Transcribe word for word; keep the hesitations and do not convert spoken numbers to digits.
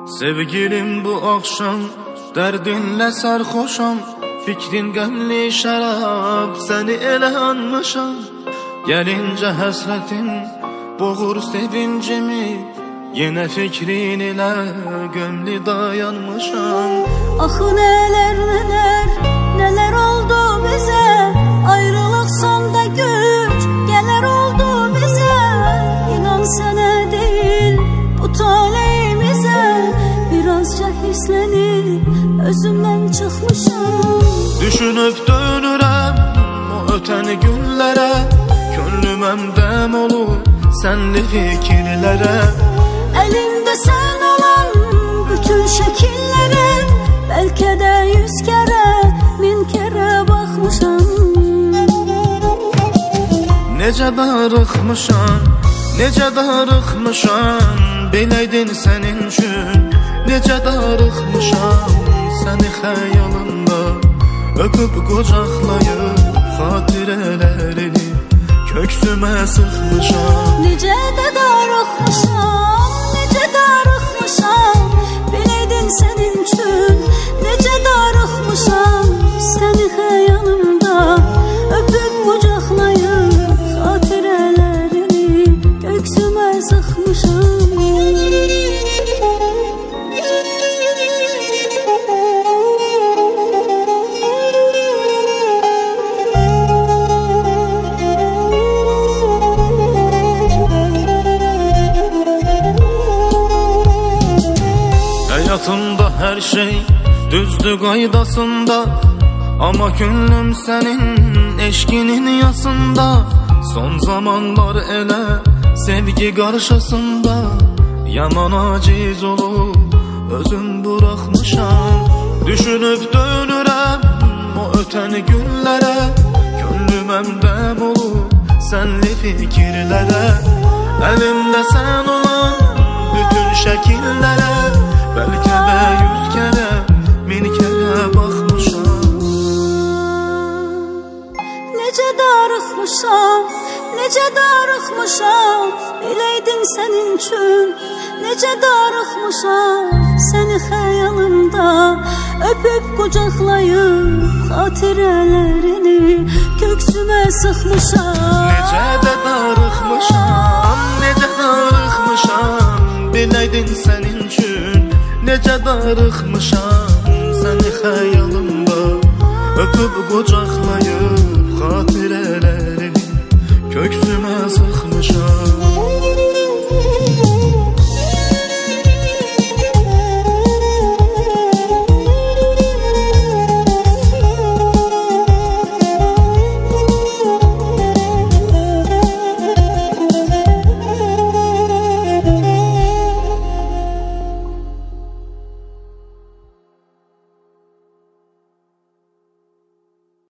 Sevgilim bu akşam dərdinlə sərxoşam, fikrin qəmli şərab, səni elə anmışam. Gəlincə həsrətin boğur sevincimi, yenə fikrin ilə gömlü dayanmışam. Axı nələr nələr, nələr oldu bizə, ayrılıq sonda güc gələr oldu bizə. İnan sənə deyil bu taleyimizə, birazca hislənib özümdən çıxmışam. Düşünüb dönürəm o ötən günlərə, könlüm əmdəm olur sənli fikirlərə. Əlimdə sən olan bütün şəkillərə, bəlkə də yüz kərə, min kərə baxmışam. Necə darıxmışam, necə darıxmışam, biləydin sənin üçün. Necə darıxmışam, səni xəyalımda öpüb qucaqlayıb, xatirələrini köksümə sıxmışam. Necə də darıxmışam, necə darıxmışam, biləydin sənin üçün. Necə darıxmışam, səni xəyalımda öpüb qucaqlayıb, xatirələrini köksümə sıxmışam. Həyatımda hər şey düzdür qaydasında, amma könlüm sənin eşkinin yasında. Son zamanlar elə sevgi qarşısında yaman aciz olub özüm buraxmışam. Düşünüb dönürəm o ötən günlərə, könlüm əmdəm olub sənli fikirlərə. Əlimdə sən olan bütün şəkillərə, bəlkə də yüz kərə, min kərə baxmışam. Necə darıxmışam, necə darıxmışam, biləydin sənin üçün. Necə darıxmışam, səni xəyalımda öpüb qucaqlayıb, xatirələrini köksümə sıxmışam. Necə də darıxmışam, necə darıxmışam, biləydin sənin üçün. Necə darıxmışam, səni xəyalımda öpüb qucaqlayıb,